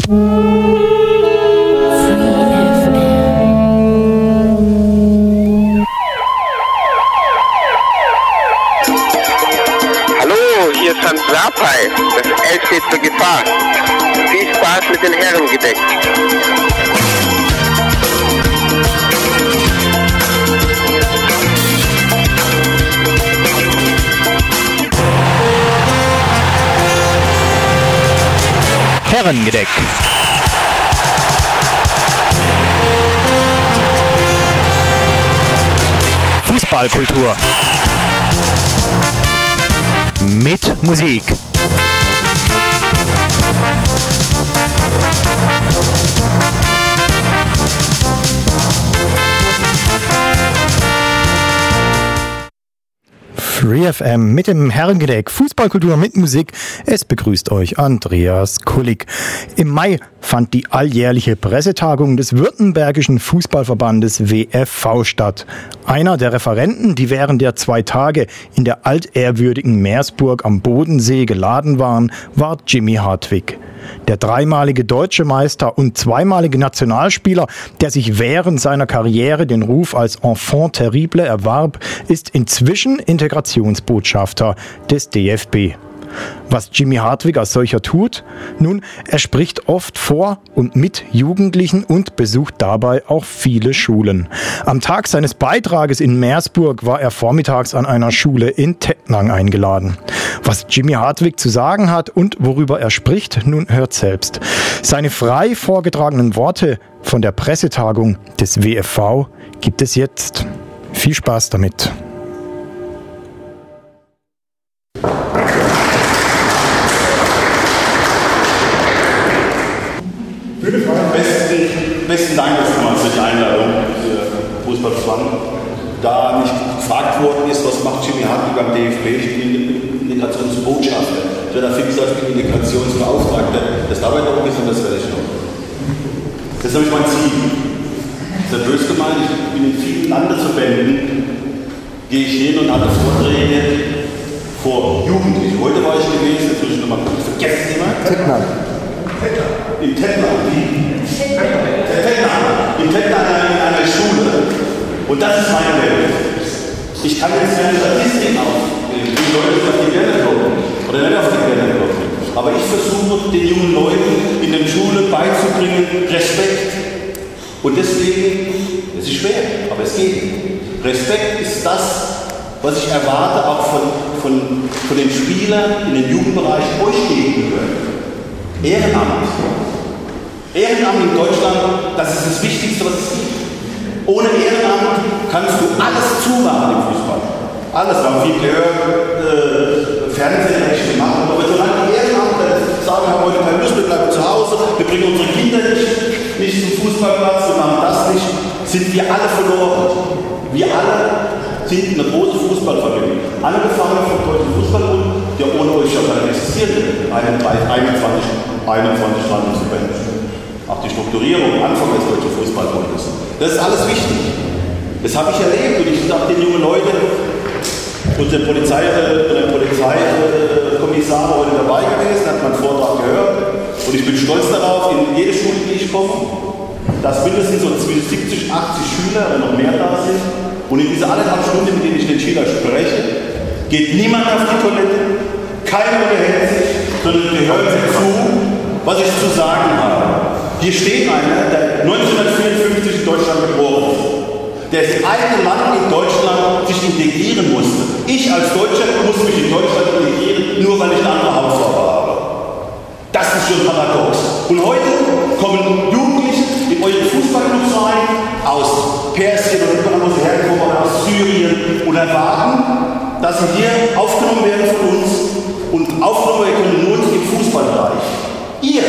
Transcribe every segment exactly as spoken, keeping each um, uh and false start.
Hier ist Hans Sapai, das L steht für Gefahr. Viel Spaß mit den Herrengedeck. Herrengedeck. Fußballkultur. Mit Musik. Free F M mit dem Herrengedeck, Fußballkultur mit Musik. Es begrüßt euch Andreas Kullig. Im Mai fand die alljährliche Pressetagung des Württembergischen Fußballverbandes W F V statt. Einer der Referenten, die während der zwei Tage in der altehrwürdigen Meersburg am Bodensee geladen waren, war Jimmy Hartwig. Der dreimalige deutsche Meister und zweimalige Nationalspieler, der sich während seiner Karriere den Ruf als Enfant terrible erwarb, ist inzwischen Integrationsbotschafter des D F B. Was Jimmy Hartwig als solcher tut? Nun, er spricht oft vor und mit Jugendlichen und besucht dabei auch viele Schulen. Am Tag seines Beitrages in Meersburg war er vormittags an einer Schule in Tettnang eingeladen. Was Jimmy Hartwig zu sagen hat und worüber er spricht, nun hört selbst. Seine frei vorgetragenen Worte von der Pressetagung des W F V gibt es jetzt. Viel Spaß damit. Besten, besten Dank erstmal für die Einladung für Fußballverband. Da nicht gefragt worden ist, was macht Jimmy Hartwig beim D F B, ich bin Integrationsbotschafter. Ich werde dafür gesagt, ich bin Integrationsbeauftragter. Das dauert noch ein bisschen, das werde ich noch. Das ist nämlich mein Ziel. Das ist ja böse gemeint, ich bin in vielen Landesverbänden, gehe ich hin und hatte Vorträge vor Jugendlichen. Heute war ich gewesen, jetzt muss ich nochmal kurz vergessen immer. Tettnang. In Tettnang. In Tettnang. In Tettnang in einer Schule. Und das ist meine Welt. Ich kann jetzt keine Statistik aufnehmen, wie Leute auf die Welle kommen. Oder nicht auf die Welle kommen. Aber ich versuche den jungen Leuten in der Schule beizubringen, Respekt. Und deswegen, es ist schwer, aber es geht. Respekt ist das, was ich erwarte, auch von, von, von den Spielern in den Jugendbereich euch gegenüber. Ehrenamt. Ehrenamt in Deutschland, das ist das Wichtigste, was es gibt. Ohne Ehrenamt kannst du alles zumachen im Fußball. Alles, wir haben viel gehört, äh, Fernsehrechte machen, aber solange die Ehrenamtler sagen, wir haben heute keine Lust, wir bleiben zu Hause, wir bringen unsere Kinder nicht, nicht zum Fußballplatz, wir machen das nicht, sind wir alle verloren. Wir alle sind eine große Fußballfamilie. Angefangen vom Deutschen Fußballbund, der ohne euch schon gar nicht existiert, einundzwanzig, einundzwanzig Landesverbände. Auch die Strukturierung, Anfang des Deutschen Fußballbundes. Das ist alles wichtig. Das habe ich erlebt und ich dachte den jungen Leuten, unser Polizei, der Polizeikommissar war heute dabei gewesen, hat meinen Vortrag gehört und ich bin stolz darauf, in jede Schule, die ich komme, dass mindestens so siebzig, achtzig Schüler oder noch mehr da sind. Und in dieser anderthalb Stunde, mit denen ich den Schüler spreche, geht niemand auf die Toilette, keiner unterhält sich, sondern die hören sich zu, was ich zu sagen habe. Hier steht einer, der neunzehnhundertvierundfünfzig in Deutschland geboren ist. Der das eigene Land in Deutschland sich integrieren musste. Ich als Deutscher muss mich in Deutschland integrieren, nur weil ich eine andere Hautfarbe habe. Das ist schon paradox. Und heute kommen Jugendliche in eure Fußballclubs rein, aus Persien oder überall, wo sie herkommen, aus Syrien und erwarten, dass sie hier aufgenommen werden von uns und aufgenommen werden können nur im Fußballbereich. Ihr,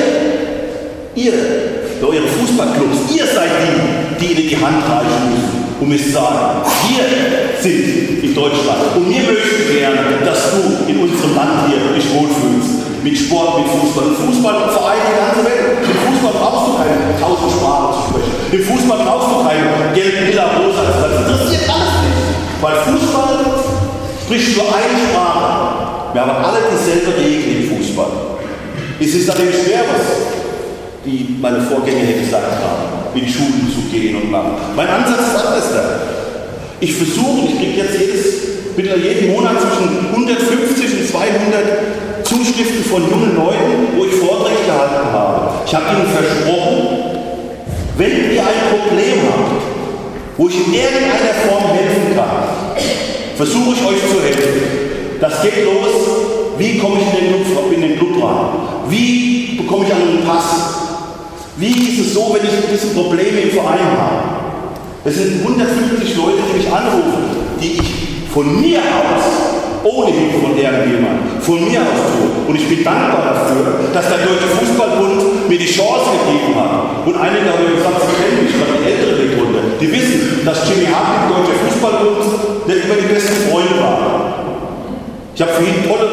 ihr, eure Fußballclubs, ihr seid die, die ihnen die Hand reichen müssen und müssen sagen, wir sind in Deutschland und wir möchten gerne, dass du in unserem Land hier dich wohlfühlst. Mit Sport, mit Fußball. Fußball vereint die ganze Welt. Im Fußball brauchst du keine tausend Sprachen zu sprechen. Im Fußball brauchst du keine gelb, lila, rosa. Das interessiert alles nicht. Weil Fußball spricht nur eine Sprache. Wir haben alle dieselbe Regel im Fußball. Es ist natürlich schwer, was wie meine Vorgänger hier gesagt haben, in Schulen zu gehen und machen. Mein Ansatz ist anders da. Ich versuche, ich kriege jetzt jedes, jeden Monat zwischen hundertfünfzig und zweihundert Zuschriften von jungen Leuten, wo ich Vorträge gehalten habe. Ich habe ihnen versprochen, wenn ihr ein Problem habt, wo ich in irgendeiner Form helfen kann, versuche ich euch zu helfen. Das geht los, wie komme ich in den Club, in den Club rein? Wie bekomme ich einen Pass? Wie ist es so, wenn ich ein bisschen Probleme im Verein habe? Es sind hundertfünfzig Leute, die mich anrufen, die ich von mir aus, ohne Hilfe von irgendjemandem, von mir aus tue. Und ich bin dankbar dafür, dass der Deutsche Fußballbund mir die Chance gegeben hat. Und einige haben mir gesagt, sie kennen mich, weil die ältere Runde, die wissen, dass Jimmy Hart im Deutschen Fußballbund nicht immer die besten Freunde war. Ich habe für ihn tolle,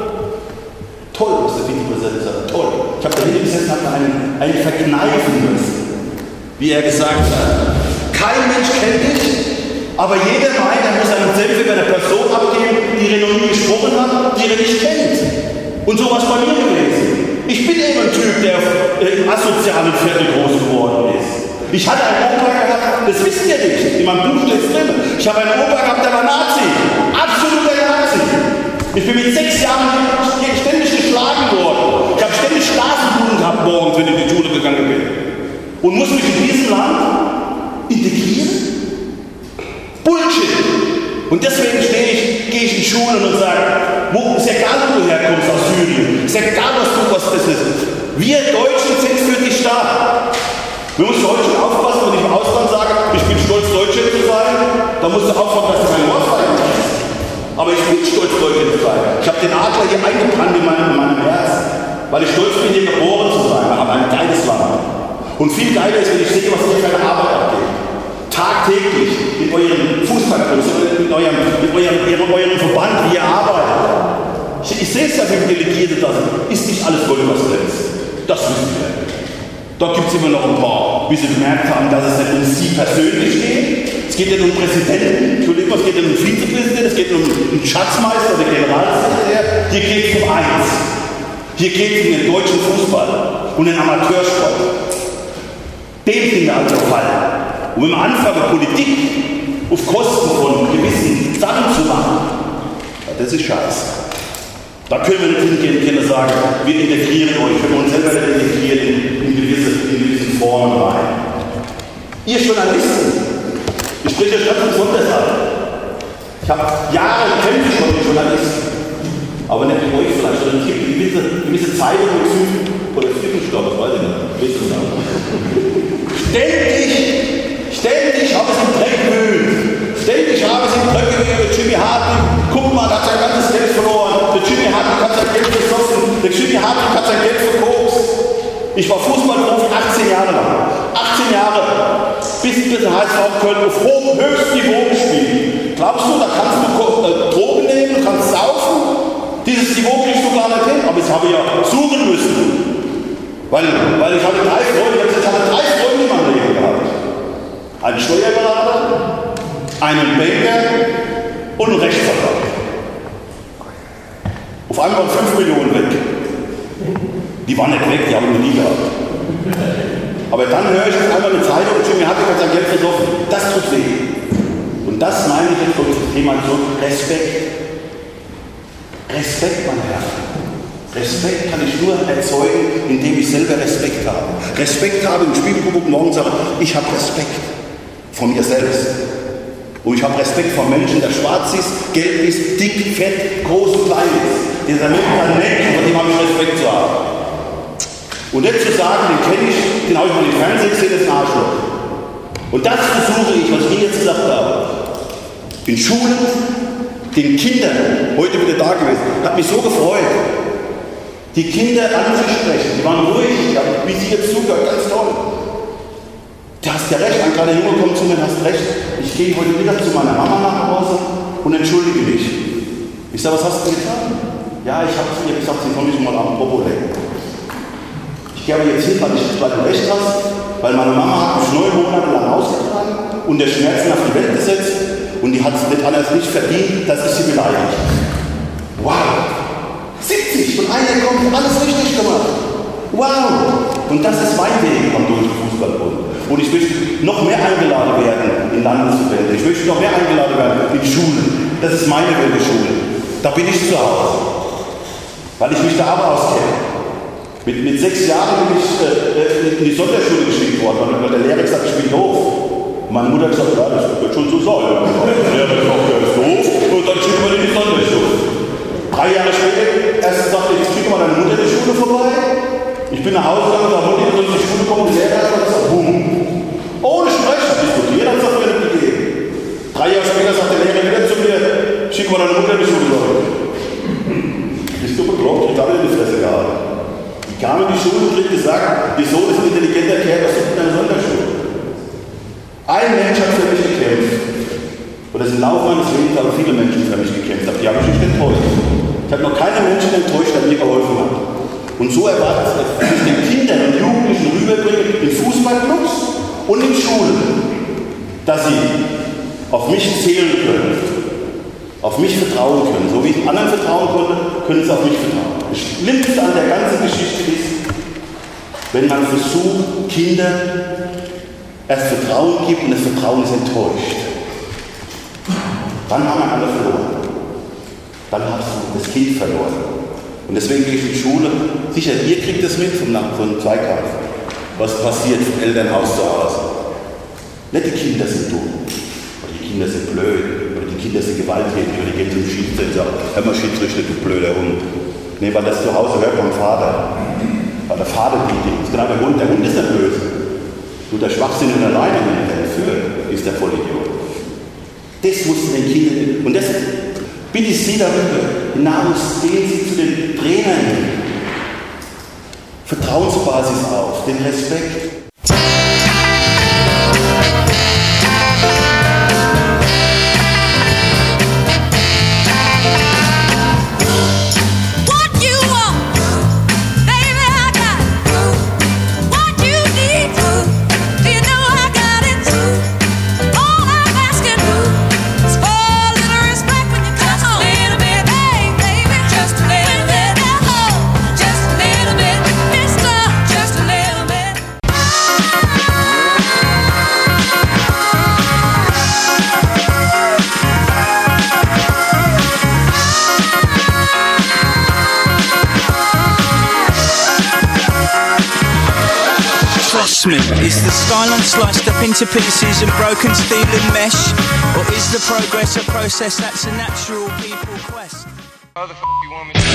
toll, was der Vizepräsident sagt, toll. Ich habe dahinter gesessen, habe einen, einen verkneifen müssen, wie er gesagt hat. Kein Mensch kennt dich, aber jeder meint, er muss einen Selfie bei einer Person abgeben, die er noch nie gesprochen hat, die er nicht kennt. Und so war es bei mir gewesen. Ich bin eben ein Typ, der im asozialen Viertel groß geworden ist. Ich hatte einen Opa gehabt, das wisst ihr nicht, in meinem Buch steht es drin. Ich habe einen Opa gehabt, der war Nazi, absoluter Nazi. Ich bin mit sechs Jahren ständig geschlagen worden. Ich habe ständig Straßenblumen gehabt morgens, wenn ich in die Schule gegangen bin. Und muss mich in diesem Land integrieren? Bullshit! Und deswegen stehe ich, gehe ich in Schulen und sage, wo, ist egal, wo du herkommst aus Syrien, ist egal, was du was das ist. Wir Deutschen sind für dich da. Wir müssen heute schon aufpassen, wenn ich im Ausland sage, ich bin stolz, Deutsche zu sein, dann musst du aufpassen, dass du keine Ohrfeige hast. Aber ich bin stolz, Deutsche zu sein. Ich habe den Adler hier eingebrannt in meinem, in meinem Herz, weil ich stolz bin, hier geboren zu sein. Wir haben ein geiles Land. Und viel geiler ist, wenn ich sehe, was ihr für eine Arbeit abgeht. Tagtäglich in eurem Fußballclubs, in eurem, in eurem, in eurem Verband, wie ihr arbeitet. Ich, ich sehe es ja, wie viele Delegierte da sind. Ist nicht alles Gold, was drin ist. Das wissen wir. Da gibt es immer noch ein paar, wie sie gemerkt haben, dass es nicht um sie persönlich geht. Es geht nicht um Präsidenten, Entschuldigung, es geht nicht um Vizepräsidenten, es geht um einen Schatzmeister oder Generalsekretär. Hier geht es um eins. Hier geht es um den deutschen Fußball und den Amateursport. Dem sind wir also gefallen. Und wenn man anfangen, Politik auf Kosten von gewissen Sachen zu machen, ja, das ist Scheiß. Da können wir nicht hingehen und sagen, wir integrieren euch, wenn wir uns selber nicht integrieren in, in, gewisse, in gewissen Formen rein. Ihr Journalisten, ich spreche euch ganz besonders an. Ich habe Jahre gekämpft schon mit Journalisten, aber nicht mit euch vielleicht, sondern es gibt gewisse, gewisse Zeitungen mit Süden oder Fittenstoff, weiß ich nicht. Ständig, ständig habe ich es im Dreck gewühlt. Ständig habe ich es im Dreck gewühlt mit Jimmy Hartwig. Guck mal, da hat sein ganzes Geld verloren. Der Jimmy Hartwig hat sein Geld geschossen. Der Jimmy Hartwig hat sein Geld verkokst. Ich war Fußballprofi achtzehn Jahre lang. achtzehn Jahre. Bis bis der H S V Köln auf hohem, höchstem Niveau gespielt. Glaubst du, da kannst du äh, Drogen nehmen, du kannst saufen? Dieses Niveau kriegst du gar nicht hin. Aber das habe ich ja suchen müssen. Weil, weil ich hatte drei Freunde, ich hatte drei Freunde in meinem Leben gehabt. Einen Steuerberater, einen Banker und einen Rechtsanwalt. Auf einmal waren fünf Millionen weg. Die waren nicht weg, die haben wir nie gehabt. Aber dann höre ich auf einmal eine Zeitung und mir hat er sein Geld versoffen. Das tut weh. Und das meine ich jetzt von diesem Thema so: Respekt. Respekt, meine Herren. Respekt kann ich nur erzeugen, indem ich selber Respekt habe. Respekt habe, im Spiegel gucken und morgen sage, ich habe Respekt von mir selbst. Und ich habe Respekt vor Menschen, der schwarz ist, gelb ist, dick, fett, groß und klein ist. Dieser mittlere Mensch, von dem habe ich Respekt zu haben. Und nicht zu sagen, den kenne ich, den habe ich mal im Fernsehen gesehen, das ist ein Arschloch. Und das versuche ich, was ich jetzt gesagt habe. In Schulen, den Kindern, heute wieder da gewesen, hat mich so gefreut. Die Kinder anzusprechen, die waren ruhig, ja, wie sie jetzt zugehört, ganz toll. Du hast ja recht, ein kleiner Junge kommt zu mir und hast recht. Ich gehe heute Mittag zu meiner Mama nach Hause und entschuldige mich. Ich sage, was hast du getan? Ja, ich habe zu ihr gesagt, sie soll mich mal am Popo lecken. Ich gehe aber jetzt hin, weil, ich, weil du recht hast, weil meine Mama hat mich neun Monate lang ausgetragen und der Schmerzen auf die Welt gesetzt und die hat es nicht anders nicht verdient, dass ich sie beleidigt. Wow! siebzig und einer kommt, alles richtig gemacht. Wow! Und Und das ist mein Weg am Deutschen Fußballbund. Und ich möchte noch mehr eingeladen werden in Landesverbände. Ich möchte noch mehr eingeladen werden in Schulen. Das ist meine Welt der Schule. Da bin ich zu Hause. Weil ich mich da aber auskenne. Mit, mit sechs Jahren bin ich äh, in die Sonderschule geschickt worden, weil der Lehrer gesagt hat, ich bin doof. Meine Mutter hat gesagt, ja, das wird schon so sein. Der Lehrer sagt, der ist doof. Und dann schickt man in die Sonderschule. Drei Jahre später, erst sagte ich, jetzt schicken wir deine Mutter in die Schule vorbei. Ich bin nach Hause gegangen und sage, Mutti, du sollst in die Schule kommen. Und der Lehrer hat gesagt, boom. Ohne Sprechen diskutiert, hat es auch wieder gegeben. Drei Jahre später sagt der Lehrer wieder zu mir, schick mal deine Mutter in die Schule. Bist du bekloppt? Ich habe in die Fresse gehalten. Ich kam in die Schule und krieg gesagt, ihr Sohn ist ein intelligenter Kerl, das ist in einer Sonderschule. Ein Mensch hat für mich gekämpft. Und das ist im Laufe meines Lebens haben viele Menschen für mich gekämpft. Die habe ich nicht enttäuscht. Ich habe noch keine Menschen enttäuscht, der mir geholfen hat. Und so erwartet es, dass ich den Kindern und Jugendlichen rüberbringe, in Fußballclubs und in Schulen, dass sie auf mich zählen können, auf mich vertrauen können. So wie ich anderen vertrauen konnte, können sie auf mich vertrauen. Das Schlimmste an der ganzen Geschichte ist, wenn man versucht, Kindern erst Vertrauen gibt und das Vertrauen ist enttäuscht. Dann haben wir alle verloren. Dann hast du das Kind verloren. Und deswegen gehe ich in die Schule. Sicher, ihr kriegt das mit vom, vom Zweikampf. Was passiert im Elternhaus zu Hause? Nicht die Kinder sind dumm. Oder die Kinder sind blöd. Oder die Kinder sind gewalttätig. Oder die gehen zum Schiedsrichter und sagen, hör mal Schiedsrichter, du blöder Hund. Nee, weil das zu Hause hört vom Vater. Weil der Vater bietet ihn. Genau, der Hund, der Hund ist der Böse. Nur der Schwachsinn und alleine, wenn er führt, ist der Vollidiot. Das mussten den Kindern. Und das bitte ich Sie darüber hinaus, gehen Sie zu den Trainern. Vertrauensbasis auf, den Respekt. Is the skyline sliced up into pieces and broken steel and mesh? Or is the progress a process that's a natural people quest? How the f*** you want me to do?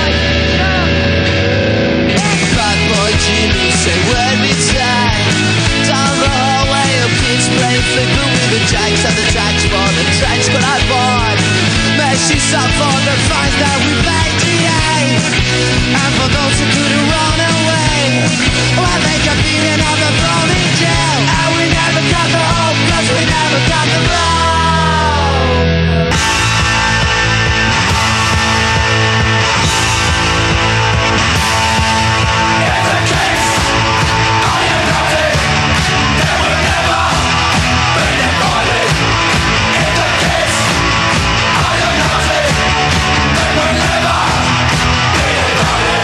Bad boy Jimmy say word me time. Down the hallway of kids playing flipper with the jacks at the tracks for the tracks but I bought. Mercy up for the fines that we paid G A. And for those who couldn't run away, well they could be another thrown in jail. And we never got the hope, cause we never got the road. It's a case, are you naughty? There will never be a body. It's a case, are you naughty? There will never be a body.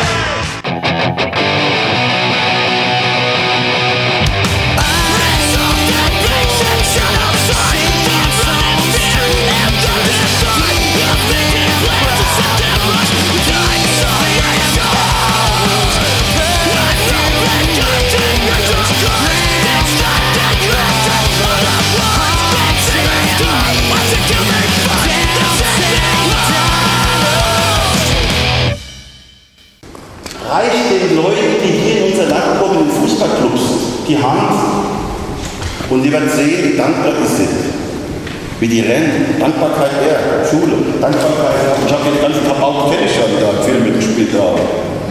Reicht den Leuten, die hier in unser Land kommen, in den Fußballclubs, die Hand und sie werden sehen, wie dankbar sie sind. Wie die rennen. Dankbarkeit, ja, Schule, Dankbarkeit. Ich habe den ganzen Tag auch Tennis schon da, viel mitgespielt haben.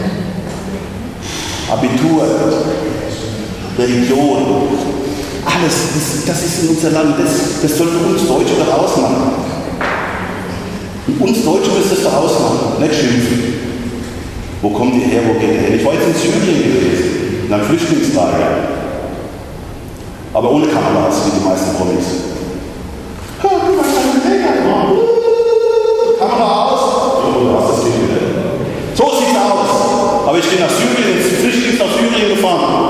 Abitur, Religion, alles, das, das ist in unser Land, das, das sollte uns Deutsche doch ausmachen. Und uns Deutsche müsste es doch ausmachen, nicht schimpfen. Wo kommt ihr her, wo geht ihr her? Ich war jetzt in Syrien gewesen, in einem Flüchtlingslager. Aber ohne Kameras, wie die meisten Promis. Kamera aus. Oh, du hast das Ding wieder. So sieht's aus. Aber ich bin nach Syrien, ins Flüchtlings nach Syrien gefahren.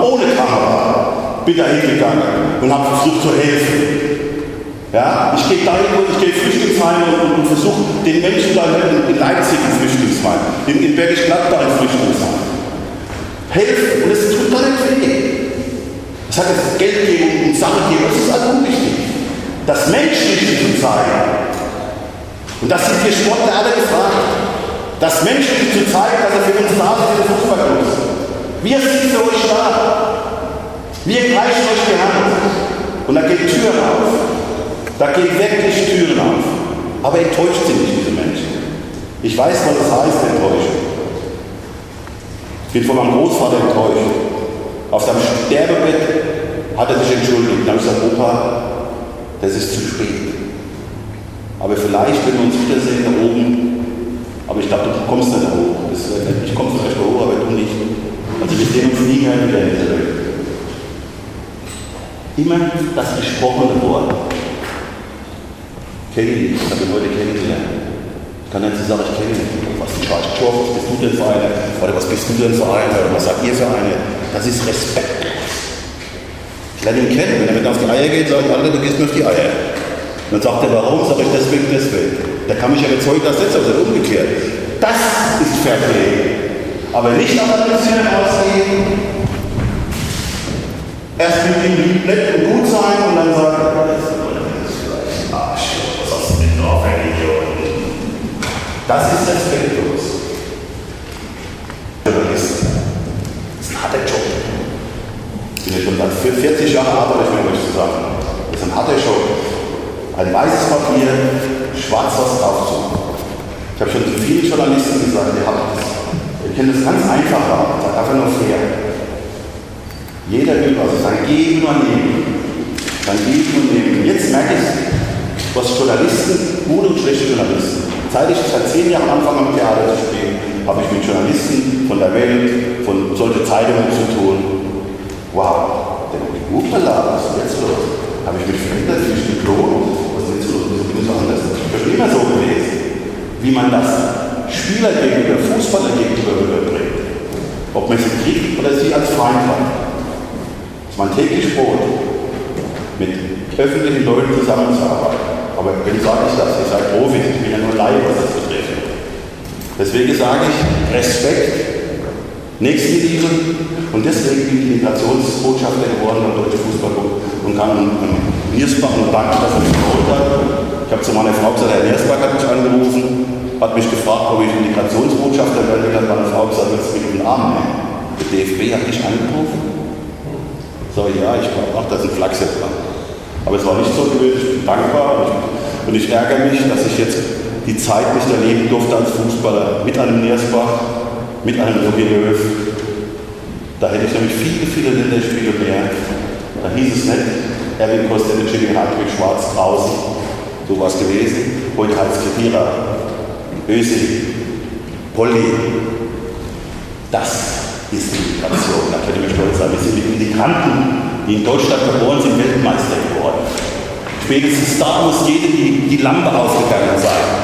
bin da hingegangen und habe versucht zu helfen. Ja, ich gehe dahin, ich gehe Flüchtlingsheim und, und versuche den Menschen da in Leipzig im Flüchtlingsheim, in, in Bergisch Gladbach im Flüchtlingsheim. Helfen, und es tut gar nicht weh. Es hat jetzt Geld geben und Sachen geben, das ist alles unwichtig. Das Menschliche zu zeigen. Und das sind wir Sportler alle gefragt. Das Menschliche zu zeigen, dass er für uns da ist, für den Fußballclub. Wir sind für euch da. Wir reichen euch die Hand. Und da geht Türen auf. Da gehen wirklich Türen auf. Aber enttäuscht sind nicht diese Menschen. Ich weiß, was das heißt, enttäuscht. Ich bin von meinem Großvater enttäuscht. Auf seinem Sterbebett hat er sich entschuldigt. Dann habe ich gesagt, Opa, das ist zu spät. Aber vielleicht, wenn wir uns wiedersehen da oben, aber ich glaube, du kommst nicht da hoch. Das, ich komme vielleicht da hoch, aber du nicht. Also wir sehen uns nie mehr wieder in dieser Welt. Immer das gesprochene Wort. Kenne ich, ich habe ihn heute kennengelernt. Ich kann nicht sagen, ich kenne ihn. Was ist ein Tor, was bist du denn für eine? Oder was bist du denn für eine? Oder was sagt ihr für eine? Das ist Respekt. Ich lerne ihn kennen. Wenn er mit auf die Eier geht, sage ich, Alter, du gehst mir auf die Eier. Und dann sagt er, warum? Sag ich, deswegen, deswegen. Der kann mich ja überzeugen, dass das ist, also umgekehrt. Das ist Fairplay. Aber nicht auf ein bisschen ausgehen. Erst mit ihm nett und gut sein und dann sagen, das ist vielleicht Arsch, was hast du denn noch für Idioten? Das ist respektlos. Journalist. Das ist ein harter Job. Ich bin ja schon seit vierzig Jahren arbeite ich mit euch zusammen. Das ist ein harter Job. Ein weißes Papier, schwarz was drauf zu machen. Ich habe schon zu vielen Journalisten gesagt, ihr habt das. Ihr könnt das ganz einfach haben, seid einfach nur fair. Jeder will was, dann geben und nehmen. Dann geben und nehmen. Jetzt merke ich, was Journalisten, gute und schlechte Journalisten. Seit ich seit zehn Jahren anfange mit Theater zu spielen, habe ich mit Journalisten von der Welt, von solchen Zeitungen zu tun. Wow, der Buchverlag, was ist denn jetzt los? Habe ich mich verändert, wie ich geklont? Was ist jetzt los? Wieso bin ich so anders? Ich bin immer so gewesen. Wie man das Spieler gegenüber, Fußballer gegenüber rüberbringt. Ob man sie kriegt oder sie als Feind hat. Das ist mein täglich Brot, mit öffentlichen Leuten zusammenzuarbeiten. Aber wenn sage ich das, ihr seid Profis, ich bin ja nur Laie, was das betrifft. Deswegen sage ich Respekt, Nächstenliebe und deswegen bin ich Integrationsbotschafter geworden beim Deutschen Fußballbund und kann in Niersbach und danke, dass er mich geholt hat. Ich habe zu meiner Frau gesagt, Herr Niersbach hat mich angerufen, hat mich gefragt, ob ich Integrationsbotschafter werde. Dann hat meine Frau gesagt, das ist mit dem Namen. Der D F B hat dich angerufen. So, ja, ich glaube, ach, das ist ein Flachs dran. Aber es war nicht so gewesen, ich bin dankbar und ich, und ich ärgere mich, dass ich jetzt die Zeit nicht erleben durfte als Fußballer mit einem Niersbach, mit einem Jogi Löw. Da hätte ich nämlich viele, viele Länderspiele mehr. Da hieß es nicht, Erwin Kostic, Jimmy Hartwig, Schwarz, draußen. So war es gewesen. Heute heißt es Kedira, Özil, Polly. Das ist die Migration. Da könnte ich stolz sein. Wir sind die Migranten, die in Deutschland geboren sind, Weltmeister geworden. Spätestens da muss jedem die, die Lampe aufgegangen sein.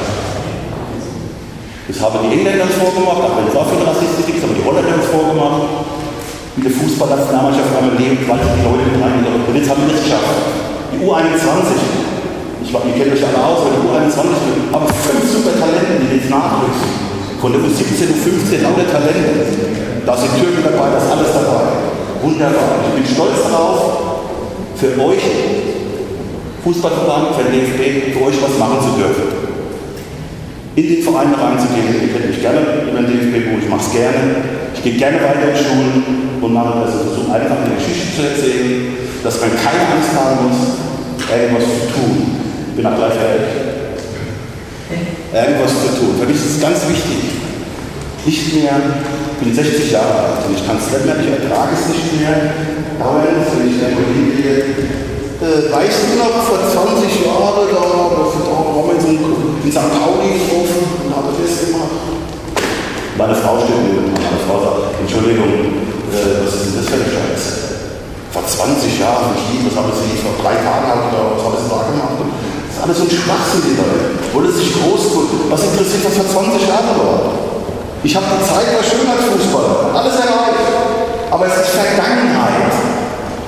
Das haben die Engländer uns vorgemacht, auch wenn es auch viel rassistisch ist, aber die Holländer uns vorgemacht. Wie die Fußballnationalmannschaft einmal lebt, weil die Leute mit rein. Und jetzt haben wir das geschafft. Die U einundzwanzig. Ich glaube, ihr kennt euch alle aus, aber die U einundzwanzig haben fünf super Talente, die jetzt nachwachsen. Von der U siebzehn, U fünfzehn, lauter Talente. Da sind Türken dabei, da ist alles dabei. Wunderbar. Ich bin stolz darauf, für euch, Fußballverband, für den D F B, für euch was machen zu dürfen. In den Verein reinzugehen, ihr kennt mich gerne über den D F B, ich mache es gerne. Ich gehe gerne weiter in Schulen und mache das, also versuche einfach eine Geschichte zu erzählen, dass man keine Angst haben muss, irgendwas zu tun. Ich bin auch gleich fertig. Irgendwas zu tun. Für mich ist es ganz wichtig. Nicht mehr, ich bin sechzig Jahre alt und ich kann es nicht mehr, ich ertrage es nicht mehr. Dauernd, wenn ich irgendwo hingehe, äh, weißt du noch, vor zwanzig Jahren, da, da waren wir in Sankt Pauli getroffen und haben das gemacht. Meine Frau steht neben mir, meine Frau sagt, Entschuldigung, äh, was ist denn das für eine Scheiße? Vor zwanzig Jahren, was haben Sie vor drei Tagen oder was haben Sie da gemacht? Das ist alles so ein Schwachsinn, die Leute. Wurde sich groß tun. Was interessiert das vor zwanzig Jahren war? Ich habe die Zeit war schön als Fußballer, alles erreicht. Aber es ist Vergangenheit.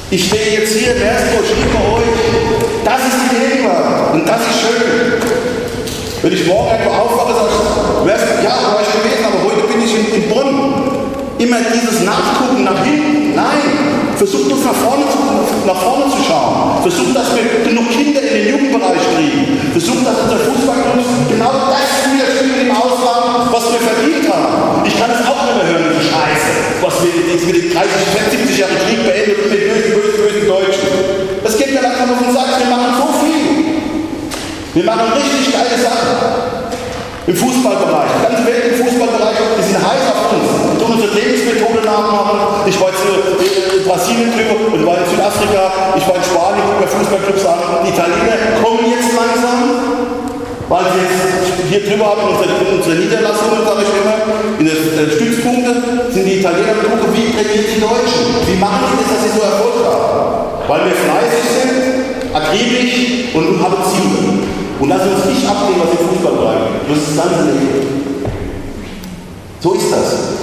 Ich stehe jetzt hier im ersten Schritt bei euch. Das ist die Gegenwart und das ist schön. Wenn ich morgen einfach aufwache, sage ich, ja, da war ich gewesen, aber heute bin ich in, in Bonn. Immer dieses Nachgucken nach hinten. Nein, versucht uns nach vorne zu, nach vorne zu schauen. Versucht, dass wir genug Kinder in den Jugendbereich kriegen. Versucht, dass unser Fußballclub genau das widerspiegelt im Ausland, was wir verdient haben. Ich kann es auch nicht mehr hören, diese Scheiße, was wir jetzt mit den dreißig, siebzig Jahren Krieg beendet und mit bösen, bösen, bösen Deutschen. Das geht mir langsam auf den Sack. Wir machen so viel. Wir machen richtig geile Sachen. Im Fußballbereich. Die ganze Welt im Fußballbereich, die sind heiß auf uns. Und tun unsere Lebensmethode nachmachen. Ich war jetzt in Brasilien drüber und war in Südafrika. Ich war in Spanien, guck mir Fußballclubs an. Die Italiener kommen jetzt langsam, weil sie jetzt hier drüber haben, unsere, unsere Niederlassungen, sage ich immer, in den Stützpunkte, sind die Italiener und gucken, wie trainieren die Deutschen? Wie machen sie das, dass sie so Erfolg haben? Weil wir fleißig sind, akribisch und haben Ziele. Und lass uns nicht abnehmen, was im Fußball bleibt. Das ist das ganze Leben. So ist das.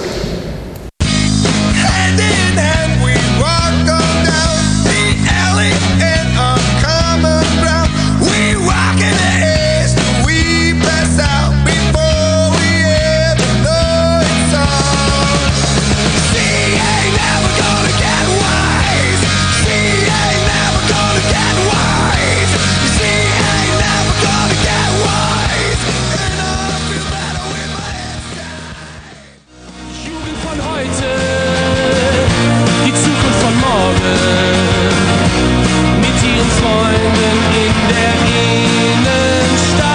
Hand in hand we walk on down the alley in our common ground. We walk in the haze till we pass out before we ever know it's on. She ain't never gonna get wise. She ain't never gonna get wise. She ain't never gonna get wise. And I feel better with my head down. Jugend von heute, die Zukunft von morgen. Mit ihren Freunden in der Innenstadt.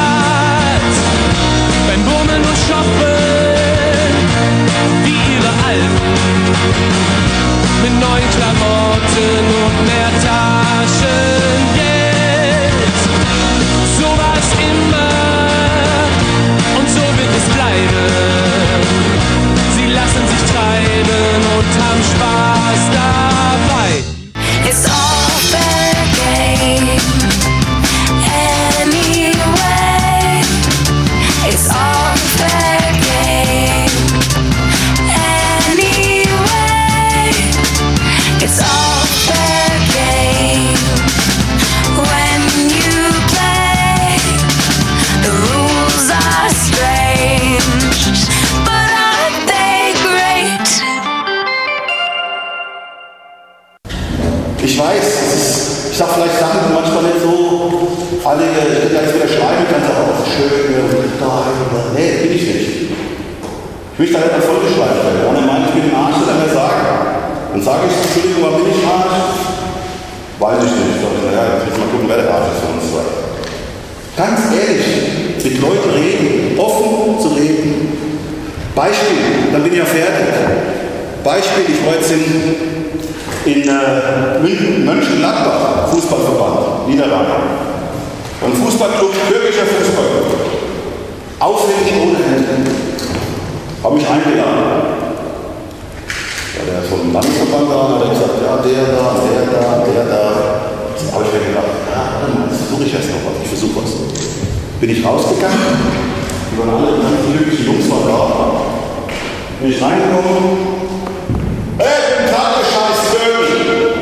Beim Bummeln und Shoppen, wie ihre Alten. Mit neuen Klamotten und mehr Taschengeld. So war es immer und so wird es bleiben. Sie lassen sich treiben und haben Spaß dabei. It's all fair game anyway. It's all fair game anyway. It's all fair game when you play. The rules are strange, but aren't they great? Ich weiß, es ist, ich sag vielleicht Sachen, die manchmal nicht so, alle, ich bin jetzt wieder schreiben, kann sagen, oh, das ist schön, und da, und nee, bin ich nicht. Ich will da nicht als vollgeschleift werden. Ohne meint, ich bin ein Arsch, dann mir sagen. Dann sage ich, Entschuldigung, warum bin ich Arsch? Weiß ich nicht. Ich sage, naja, jetzt müssen wir mal gucken, wer der Arsch ist von uns zwei. Ganz ehrlich, mit Leuten reden, offen zu reden. Beispiel, dann bin ich ja fertig. Beispiel, ich war jetzt in in äh, Mönchengladbach, Fußballverband, Niederrhein. Ein Fußballclub, türkischer Fußballclub. Aufwendig ohne Ende. Habe mich eingeladen. Ja, der vom Landesverband da hat gesagt, ja, der da, der da, der da. Da habe ich mir gedacht, ja, warte mal, jetzt versuche ich erst noch was, ich versuche was. Bin ich rausgegangen, die waren alle, die ganzen türkischen Jungs waren da. Bin ich reingekommen. Hey, guten Tag, ihr scheiß Türken!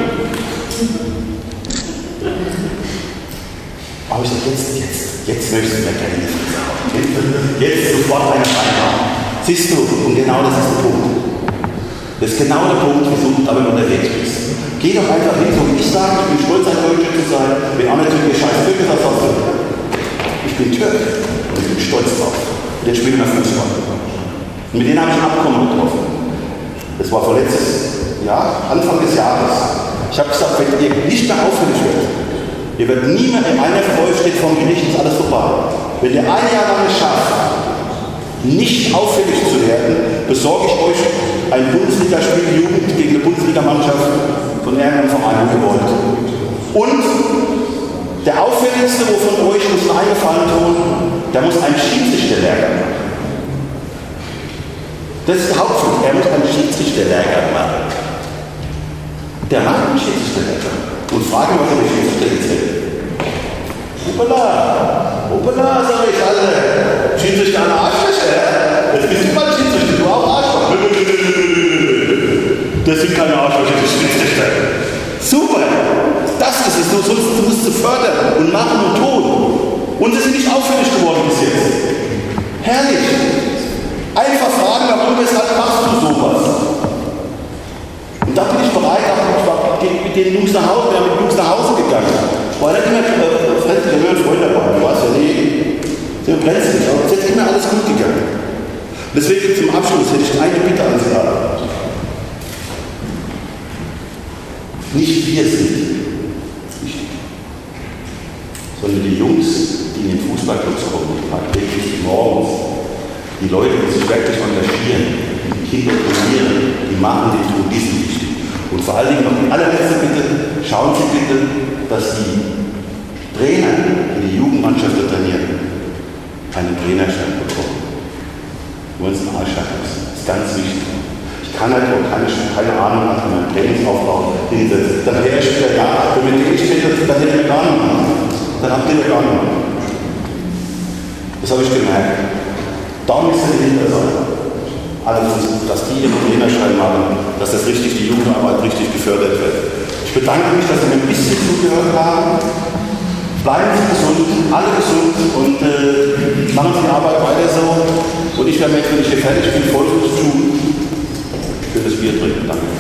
Aber ich sage, jetzt, jetzt, jetzt möchtest du mir keine Hilfe sagen. Jetzt sofort eine Freiheit. Siehst du, und genau das ist der Punkt. Das ist genau der Punkt, wieso du damit unterwegs bist. Geh doch einfach hin, so wie ich sage, ich bin stolz, ein Deutscher zu sein. Wenn andere Türken scheiß Türke das auch so. Ich bin Türke und ich bin stolz drauf. Und jetzt spielen wir Fußball. Und mit denen habe ich ein Abkommen getroffen. Das war vorletztes Jahr, Anfang des Jahres. Ich habe gesagt, wenn ihr nicht mehr auffällig werdet, ihr werdet niemand, einer von euch steht vor dem Gericht, ist alles vorbei. Wenn ihr ein Jahr lang es schafft, nicht auffällig zu werden, besorge ich euch ein Bundesligaspiel Jugend gegen eine Bundesligamannschaft von irgendeinem Verein gewollt. Und der auffälligste, wovon euch muss einen Eingefallen tun, der muss einen Schiedsrichterlehrgang machen. Das ist der Hauptpunkt. Er muss einen Schiedsrichterlehrgang machen. Der macht einen Schiedsrichterlehrgang. Und frage, was er der Schiedsrichter erzählt. Hoppala, hoppala, sag ich alle. Schiedsrichter an Arschlöcher. Jetzt bist du mal Schiedsrichter, du auch Arschloch. Das sind keine Arschlöcher, das sind Schiedsrichter. Super. zu fördern und machen und tun. Und sie sind nicht auffällig geworden bis jetzt. Herrlich. Einfach fragen, warum, weshalb machst du sowas? Und da bin ich bereit, ich war mit den Jungs nach Hause, wir sind mit den Jungs nach Hause gegangen. War da immer äh, Freundlich, der Höhe Freund dabei, du weißt ja nie, sehr brenzlig, aber es ist immer alles gut gegangen. Deswegen zum Abschluss hätte ich eine Bitte an Sie alle. Nicht wir sind wichtig, sondern die Jungs, die in den Fußballclubs kommen, tagtäglich morgens, die Leute, die sich wirklich engagieren, die Kinder trainieren, die machen den Tod, die sind wichtig. Und vor allen Dingen noch die allerletzte Bitte, schauen Sie bitte, dass die Trainer, die die Jugendmannschaften trainieren, einen Trainerschein bekommen. Nur ins Arschschein müssen. Das ist ganz wichtig. Ich kann halt auch keine, keine Ahnung nach meinem Trainingsaufbau hinsetzen. Dann hätte ich wieder, ja, wenn mit dem ich hätte, dann hätte ich mir gar nicht machen. Dann habt ihr mir gar nicht machen. Das habe ich gemerkt. Da müssen die hinter sein. Also, dass die ihren Trainerschein machen, dass das richtig, die Jugendarbeit richtig gefördert wird. Ich bedanke mich, dass Sie mir ein bisschen zugehört haben. Bleiben Sie gesund, alle gesund und äh, machen Sie die Arbeit weiter so. Und ich werde jetzt, wenn ich hier fertig bin, voll zu tun, für das Bier trinken. Danke.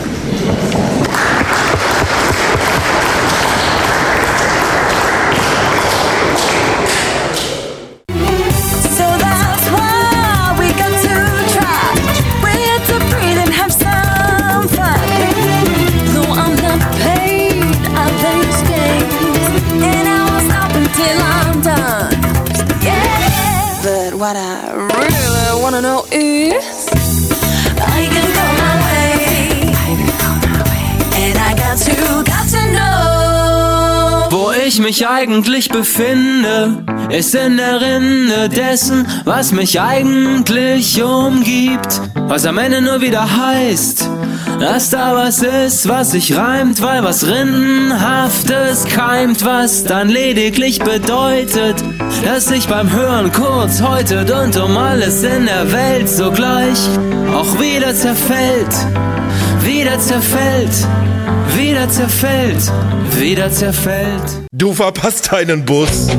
What I really wanna know is are you gonna go my way? And I got to, got to know. Wo ich mich eigentlich befinde, ist in der Rinde dessen, was mich eigentlich umgibt. Was am Ende nur wieder heißt, dass da was ist, was sich reimt, weil was Rindenhaftes keimt, was dann lediglich bedeutet, dass sich beim Hören kurz häutet und um alles in der Welt sogleich auch wieder zerfällt, wieder zerfällt, wieder zerfällt, wieder zerfällt. Du verpasst deinen Bus,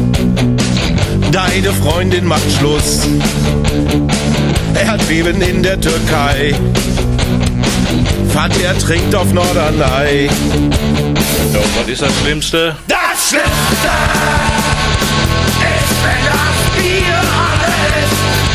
deine Freundin macht Schluss, Erdbeben in der Türkei, Vater trinkt auf Norderney. Doch, was ist das Schlimmste? Das Schlimmste ist, wenn das Bier alles.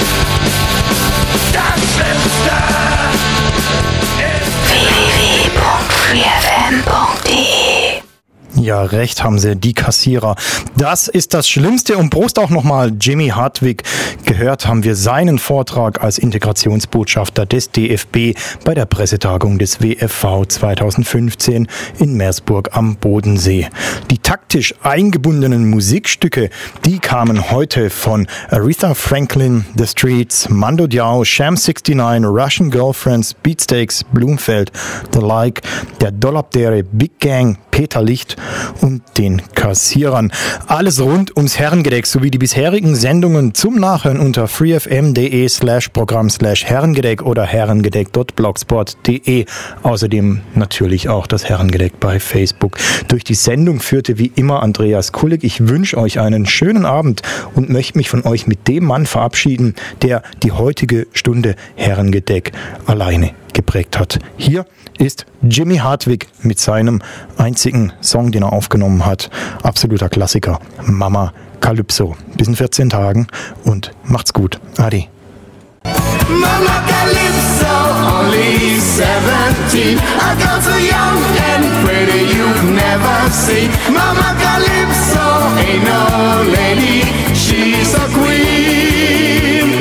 Das Schlimmste ist w w w punkt free f m punkt d e. Ja, recht haben sie, die Kassierer. Das ist das Schlimmste und Prost auch nochmal Jimmy Hartwig. Gehört haben wir seinen Vortrag als Integrationsbotschafter des D F B bei der Pressetagung des W F V zweitausendfünfzehn in Meersburg am Bodensee. Die taktisch eingebundenen Musikstücke, die kamen heute von Aretha Franklin, The Streets, Mando Diao, Sham neunundsechzig, Russian Girlfriends, Beatsteaks, Blumfeld, The Like, der Dollabdere, Big Gang, Peter Licht und den Kassierern. Alles rund ums Herrengedeck sowie die bisherigen Sendungen zum Nachhören unter freefm.de slash Programm slash Herrengedeck oder herrengedeck.blogspot.de. Außerdem natürlich auch das Herrengedeck bei Facebook. Durch die Sendung führte wie immer Andreas Kullig. Ich wünsche euch einen schönen Abend und möchte mich von euch mit dem Mann verabschieden, der die heutige Stunde Herrengedeck alleine geprägt hat. Hier ist Jimmy Hartwig mit seinem einzigen Song, den er aufgenommen hat. Absoluter Klassiker. Mama Calypso. Bis in vierzehn Tagen und macht's gut. Adi. Mama Calypso, only seventeen. A girl so young and pretty you've never seen. Mama Calypso ain't no lady, she's a queen.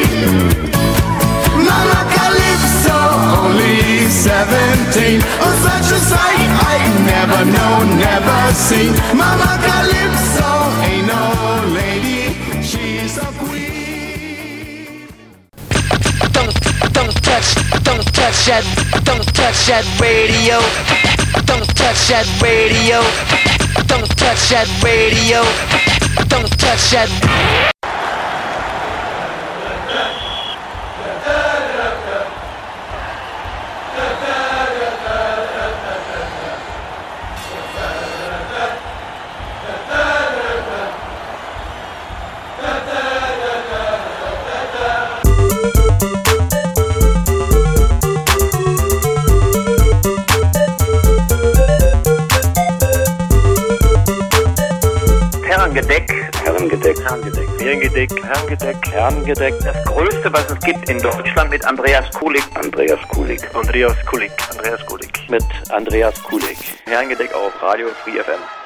Mama Calypso, only seventeen. Oh, such a sight I've never known, never seen. Mama Calypso ain't no lady, she's a queen. Don't, don't touch, don't touch that, don't touch that radio. Don't touch that radio. Don't touch that radio. Don't touch that. Herrengedeck. Herrengedeck. Herrengedeck. Herrengedeck. Herrengedeck. Herrengedeck. Das Größte, was es gibt in Deutschland mit Andreas Kulig. Andreas Kulig. Andreas Kulig. Andreas Kulig. Mit Andreas Kulig. Herrengedeck auf Radio Free F M.